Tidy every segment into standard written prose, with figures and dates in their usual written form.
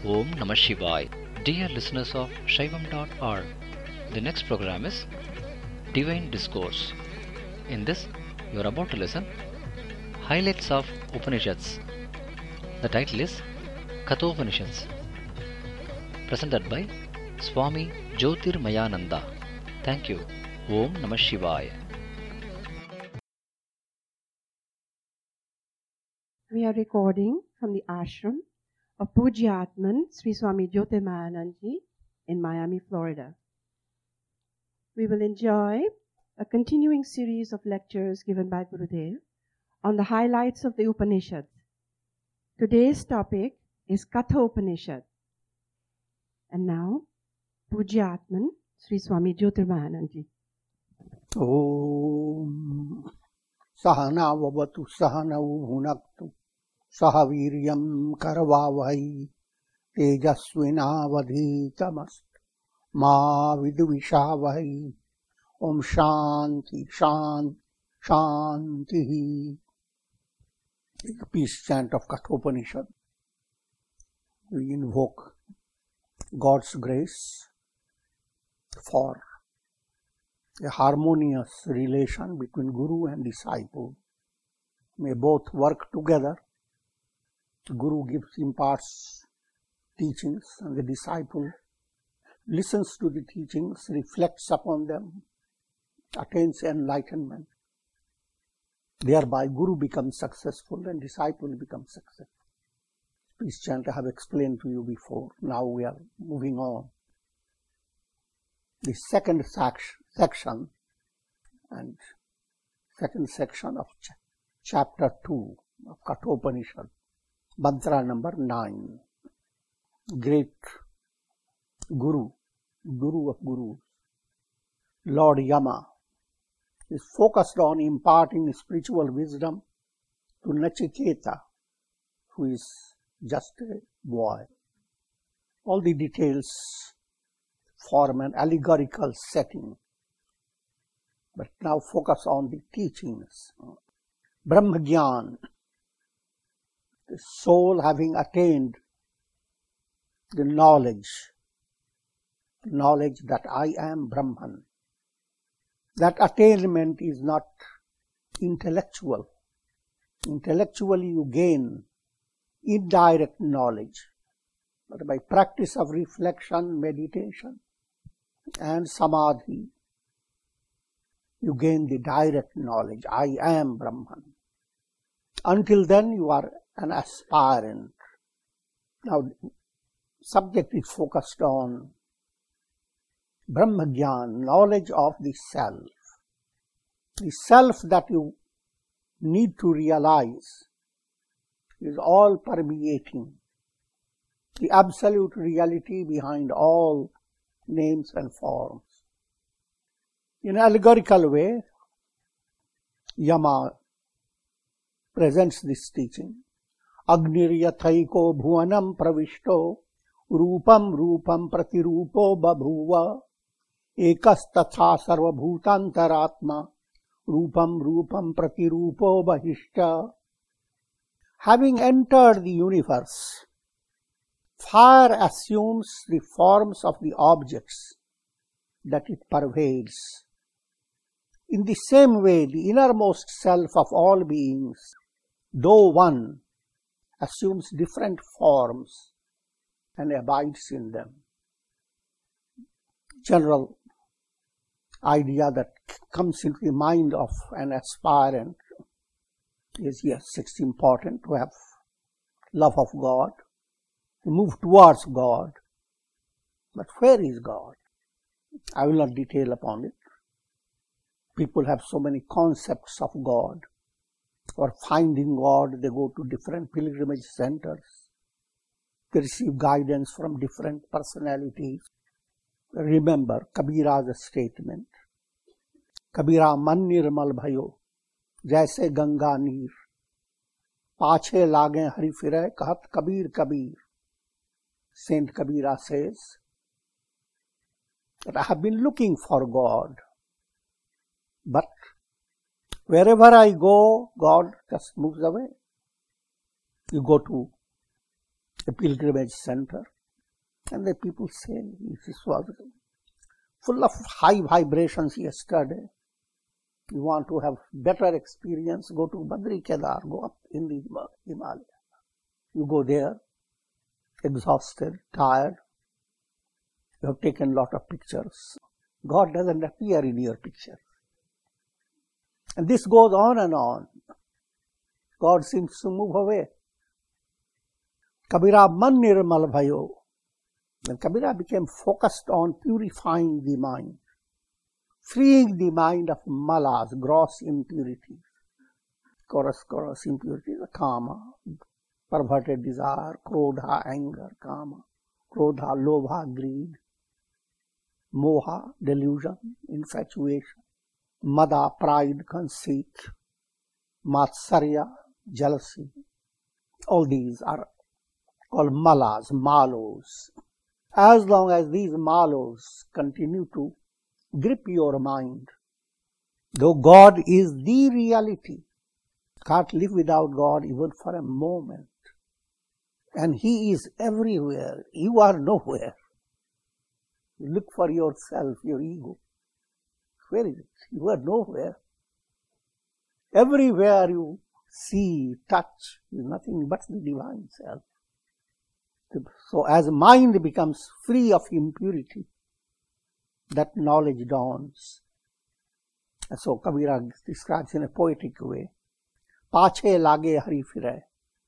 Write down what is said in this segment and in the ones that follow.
Om Namah Shivaya. Dear listeners of Shaivam.org, the next program is Divine Discourse. In this, you are about to listen Highlights of Upanishads. The title is Kathopanishads, presented by Swami Jyotirmayananda. Thank you. Om Namah Shivaya. We are recording from the ashram of Pujyatman Sri Swami Jyotirmayananji in Miami, Florida. We will enjoy a continuing series of lectures given by Gurudev on the highlights of the Upanishads. Today's topic is Kathopanishad. And now, Pujyatman Sri Swami Jyotirmayananji. Om Sahana Vavatu Sahana Bhunaktu Sahaviryam Karavavai Tejasvinavadhitamast Ma Vidvishavai. Om Shanti Shanti Shanti. The peace chant of Kathopanishad. We invoke God's grace for a harmonious relation between Guru and disciple. May both work together. The Guru imparts teachings and the disciple listens to the teachings, reflects upon them, attains enlightenment. Thereby Guru becomes successful and disciple becomes successful. Peace chant I have explained to you before. Now we are moving on. The second section and second section of chapter 2 of Kathopanishad, mantra number 9. Great Guru, Guru of Gurus, Lord Yama, is focused on imparting spiritual wisdom to Nachiketa, who is just a boy. All the details form an allegorical setting, but now focus on the teachings. Brahmagyan, the soul having attained the knowledge that I am Brahman. That attainment is not intellectual. Intellectually you gain indirect knowledge, but by practice of reflection, meditation, and samadhi, you gain the direct knowledge. I am Brahman. Until then, you are an aspirant. Now, subject is focused on Brahmagyan, knowledge of the self. The self that you need to realize is all permeating, the absolute reality behind all names and forms. In an allegorical way, Yama presents this teaching. Agniryathayiko bhuvanam pravishto rupam rupam pratirupo babhuva ekastatha sarvabhutantaratma rupam rupam pratirupo bahishta. Having entered the universe, fire assumes the forms of the objects that it pervades. In the same way, the innermost self of all beings, though one, assumes different forms and abides in them. General idea that comes into the mind of an aspirant is, yes, it's important to have love of God, to move towards God. But where is God? I will not detail upon it. People have so many concepts of God. For finding God, they go to different pilgrimage centers. They receive guidance from different personalities. Remember Kabira's statement. Kabira man nirmal bhayo, jaise ganga neer. Paache lage hari firay, kahat Kabir Kabir. Saint Kabira says that I have been looking for God, but wherever I go, God just moves away. You go to a pilgrimage center, And the people say, this was full of high vibrations yesterday. You want to have better experience, go to Badri Kedar, go up in the Himalaya. You go there, exhausted, tired. You have taken a lot of pictures. God doesn't appear in your picture. And this goes on and on. God seems to move away. Kabira man nirmal bhayo. When Kabira became focused on purifying the mind, freeing the mind of malas, gross impurities, gross impurities, kama, perverted desire, krodha, anger, kama, krodha, lobha, greed, moha, delusion, infatuation, mada, pride, conceit, matsarya, jealousy. All these are called malas, malos. As long as these malos continue to grip your mind, though God is the reality, can't live without God even for a moment. And He is everywhere. You are nowhere. You look for yourself, your ego. Where is it? You are nowhere. Everywhere you see, touch, is nothing but the divine self. So as mind becomes free of impurity, that knowledge dawns. And so Kabira describes in a poetic way, Pache lage hari firay.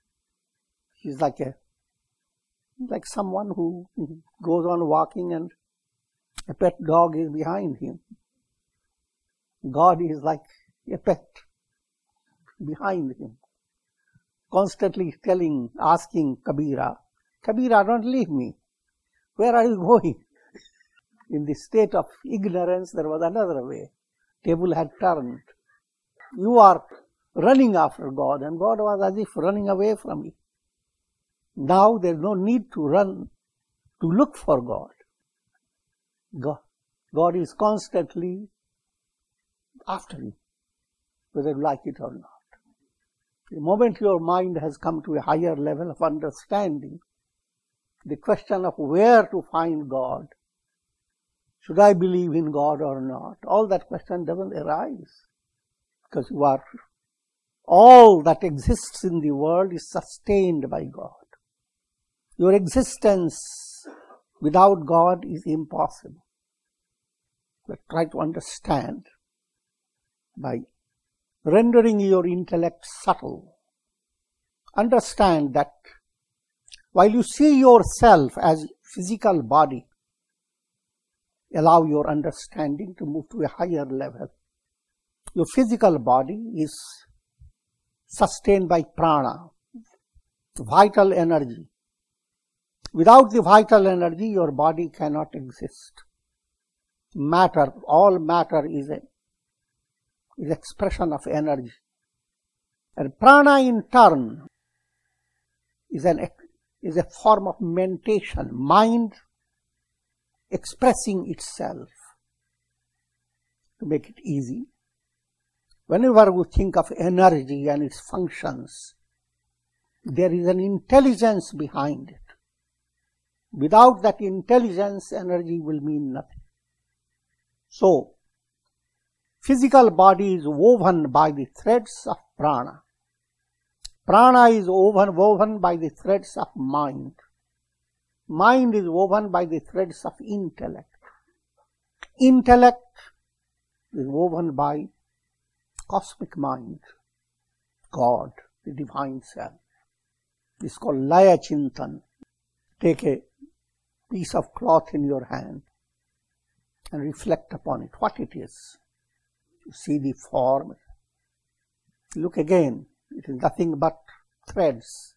He's like someone who goes on walking and a pet dog is behind him. God is like a pet behind him, constantly asking Kabira, Kabira, don't leave me. Where are you going? In the state of ignorance, there was another way. Table had turned. You are running after God, and God was as if running away from you. Now there is no need to run to look for God. God is constantly after you, whether you like it or not. The moment your mind has come to a higher level of understanding, the question of where to find God, should I believe in God or not, all that question doesn't arise, because all that exists in the world is sustained by God. Your existence without God is impossible. But try to understand by rendering your intellect subtle. Understand that while you see yourself as physical body, allow your understanding to move to a higher level. Your physical body is sustained by prana, vital energy. Without the vital energy, your body cannot exist. Matter, all matter is expression of energy. And prana in turn is a form of mentation, mind expressing itself. To make it easy, whenever we think of energy and its functions, there is an intelligence behind it. Without that intelligence, energy will mean nothing. So, physical body is woven by the threads of prana. Prana is woven by the threads of mind. Mind is woven by the threads of intellect. Intellect is woven by cosmic mind, God, the divine self. This is called Laya Chintan. Take a piece of cloth in your hand and reflect upon it, what it is. You see the form. Look again. It is nothing but threads.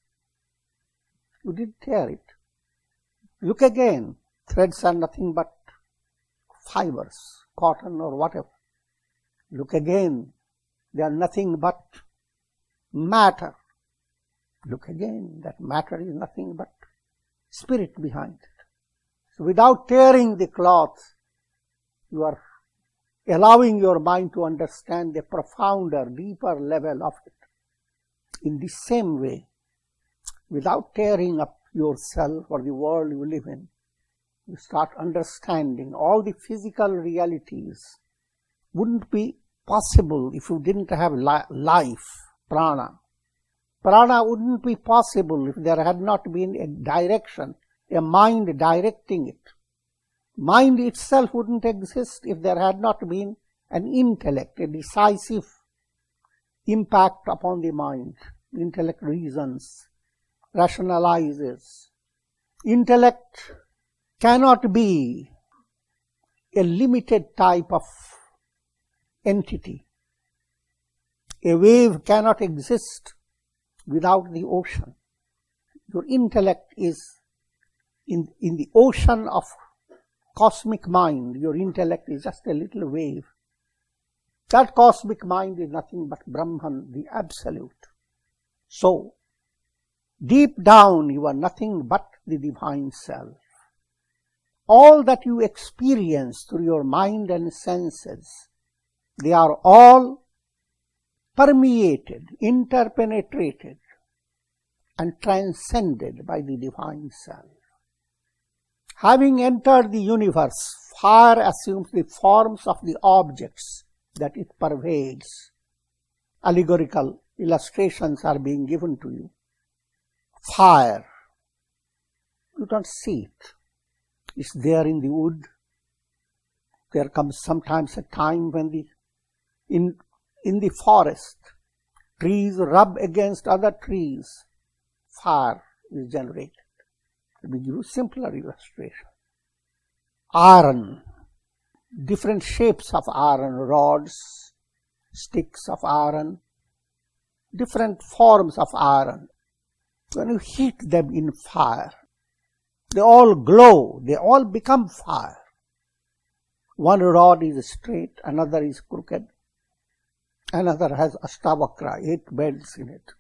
You didn't tear it. Look again. Threads are nothing but fibers, cotton or whatever. Look again. They are nothing but matter. Look again. That matter is nothing but spirit behind it. So without tearing the cloth, you are allowing your mind to understand the profounder, deeper level of it. In the same way, without tearing up yourself or the world you live in, you start understanding all the physical realities wouldn't be possible if you didn't have life, prana. Prana wouldn't be possible if there had not been a direction, a mind directing it. Mind itself wouldn't exist if there had not been an intellect, a decisive impact upon the mind. Intellect reasons, rationalizes. Intellect cannot be a limited type of entity. A wave cannot exist without the ocean. Your intellect is in the ocean of cosmic mind. Your intellect is just a little wave. That cosmic mind is nothing but Brahman, the Absolute. So, deep down you are nothing but the Divine Self. All that you experience through your mind and senses, they are all permeated, interpenetrated, and transcended by the Divine Self. Having entered the universe, fire assumes the forms of the objects that it pervades. Allegorical illustrations are being given to you. Fire, you don't see it. It's there in the wood. There comes sometimes a time when in the forest, trees rub against other trees. Fire is generated. Let me give you a simpler illustration. Iron, different shapes of iron, rods, sticks of iron, different forms of iron. When you heat them in fire, they all glow, they all become fire. One rod is straight, another is crooked, another has Astavakra, 8 bends in it.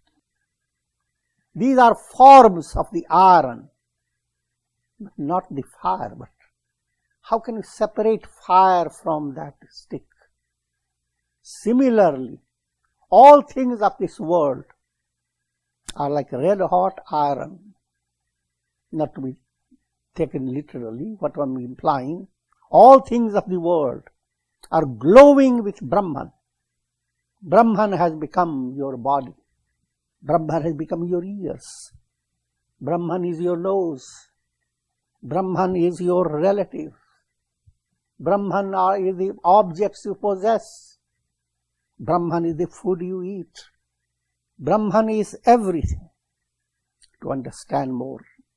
These are forms of the iron, but not the fire. But how can you separate fire from that stick? Similarly, all things of this world are like red hot iron, not to be taken literally, what I'm implying. All things of the world are glowing with Brahman. Brahman has become your body. Brahman has become your ears. Brahman is your nose. Brahman is your relative. Brahman is the objects you possess. Brahman is the food you eat. Brahman is everything. To understand more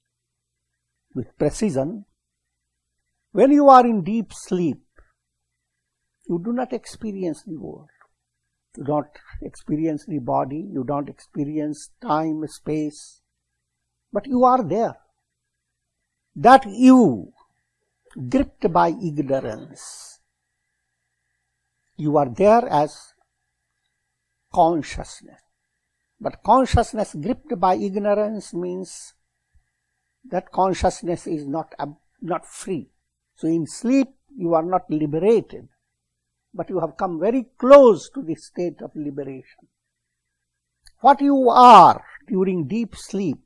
with precision, when you are in deep sleep, you do not experience the world. You don't experience the body, you don't experience time, space, but you are there. That you, gripped by ignorance, you are there as consciousness. But consciousness gripped by ignorance means that consciousness is not free. So in sleep you are not liberated, but you have come very close to the state of liberation. What you are during deep sleep,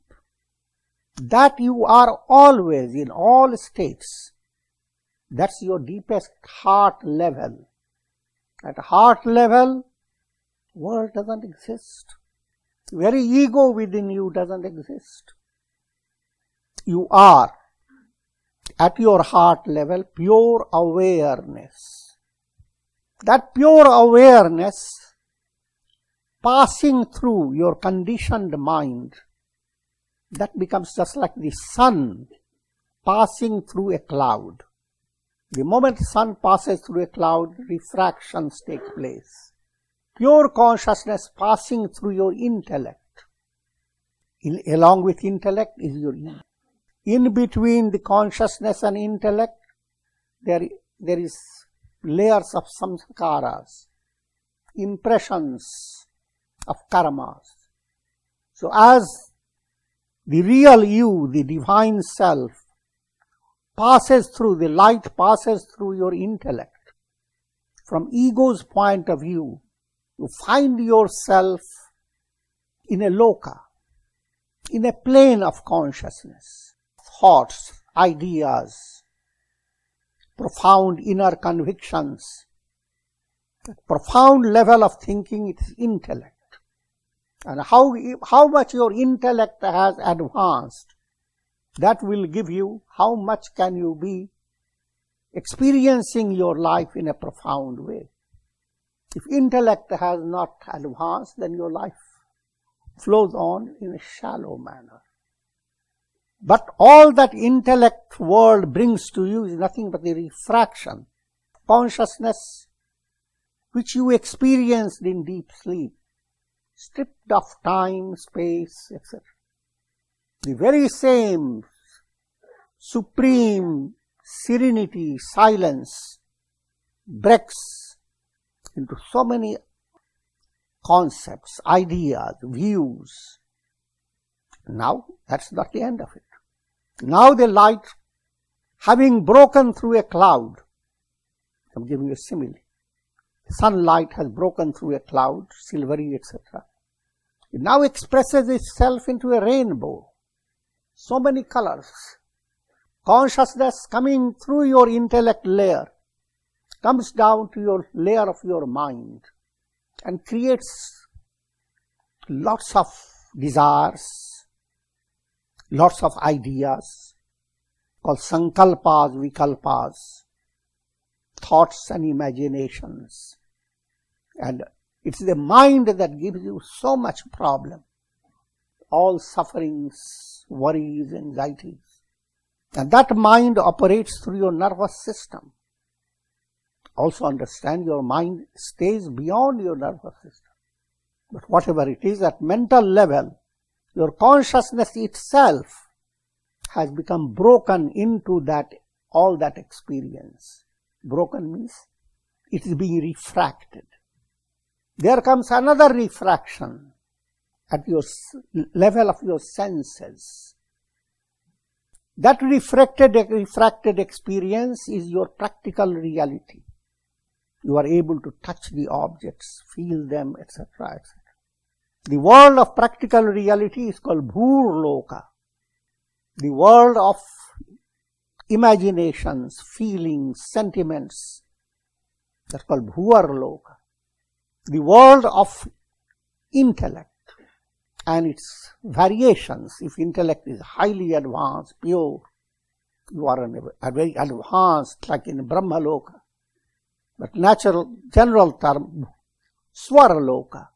that you are always in all states. That's your deepest heart level. At heart level, world doesn't exist. Very ego within you doesn't exist. You are, at your heart level, pure awareness. That pure awareness passing through your conditioned mind, that becomes just like the sun passing through a cloud. The moment the sun passes through a cloud, refractions take place. Pure consciousness passing through your intellect. Along with intellect is your ego. In between the consciousness and intellect, there is layers of samskaras, impressions of karmas. So as the real you, the divine self, passes through, the light passes through your intellect, from ego's point of view, you find yourself in a loka, in a plane of consciousness, thoughts, ideas, profound inner convictions, that profound level of thinking, it is intellect. And how much your intellect has advanced, that will give you how much can you be experiencing your life in a profound way. If intellect has not advanced, then your life flows on in a shallow manner. But all that intellect world brings to you is nothing but the refraction, consciousness which you experienced in deep sleep, stripped of time, space, etc. The very same supreme serenity, silence breaks into so many concepts, ideas, views. Now, that's not the end of it. Now the light, having broken through a cloud, I'm giving you a simile. Sunlight has broken through a cloud, silvery, etc. It now expresses itself into a rainbow. So many colors. Consciousness coming through your intellect layer comes down to your layer of your mind and creates lots of desires, lots of ideas called sankalpas, vikalpas, thoughts and imaginations. And it's the mind that gives you so much problem, all sufferings, worries, anxieties. And that mind operates through your nervous system. Also understand your mind stays beyond your nervous system. But whatever it is, at mental level, your consciousness itself has become broken into that, all that experience. Broken means it is being refracted. There comes another refraction at your level of your senses. That refracted experience is your practical reality. You are able to touch the objects, feel them, etc., etc. The world of practical reality is called Bhurloka. The world of imaginations, feelings, sentiments, that's called Bhuvarloka. The world of intellect and its variations. If intellect is highly advanced, pure, you are very advanced, like in Brahmaloka. But general term, Swaraloka.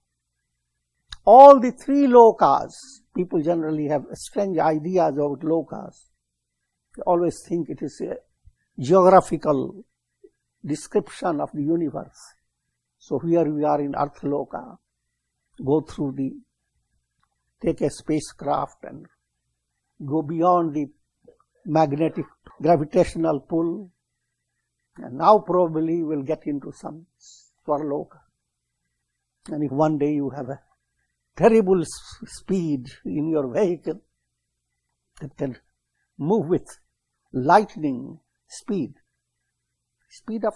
All the three lokas, people generally have strange ideas about lokas. They always think it is a geographical description of the universe. So here we are in Earth Loka, take a spacecraft and go beyond the magnetic gravitational pull. And now probably we'll get into some Swarloka. And if one day you have a terrible speed in your vehicle that can move with lightning speed of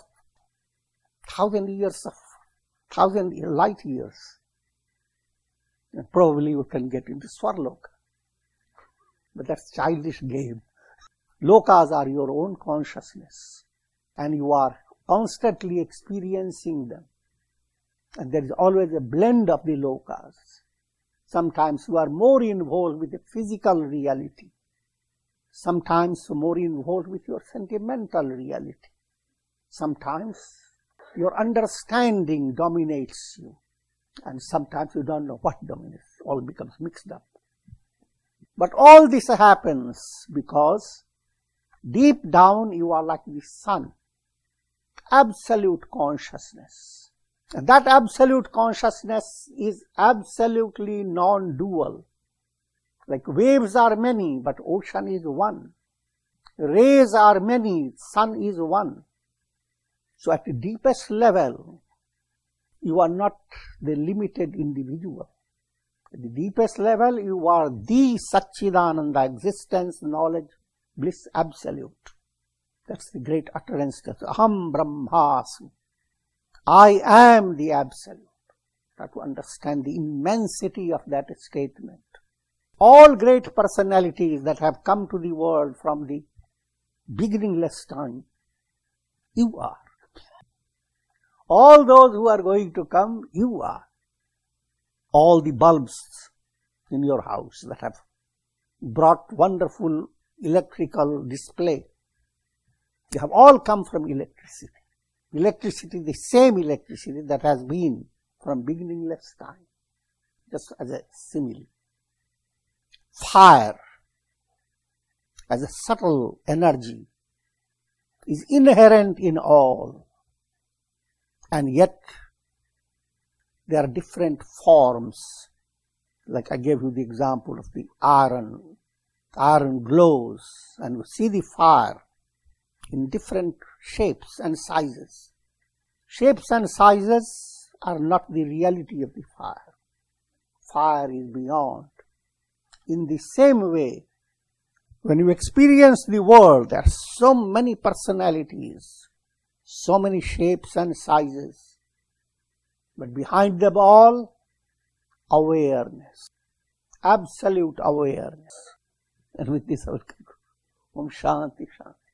1,000 light years, and probably you can get into Swarloka. But that's childish game. Lokas are your own consciousness, and you are constantly experiencing them. And there is always a blend of the lokas. Sometimes you are more involved with the physical reality. Sometimes more involved with your sentimental reality. Sometimes your understanding dominates you. And sometimes you don't know what dominates. All becomes mixed up. But all this happens because deep down you are like the sun. Absolute consciousness. And that absolute consciousness is absolutely non-dual. Like waves are many, but ocean is one. Rays are many, sun is one. So at the deepest level, you are not the limited individual. At the deepest level, you are the Satchidananda, existence, knowledge, bliss, absolute. That's the great utterance. Aham Brahmasmi. I am the absolute. You have to understand the immensity of that statement. All great personalities that have come to the world from the beginningless time, You are. All those who are going to come, you are. All the bulbs in your house that have brought wonderful electrical display, they have all come from electricity. Electricity, the same electricity that has been from beginningless time, just as a simile. Fire, as a subtle energy, is inherent in all, and yet there are different forms. Like I gave you the example of the iron. Iron glows, and you see the fire in different shapes and sizes. Shapes and sizes are not the reality of the fire. Fire is beyond. In the same way, when you experience the world, there are so many personalities, so many shapes and sizes, but behind them all, awareness, absolute awareness. And with this I will conclude. Om Shanti Shanti.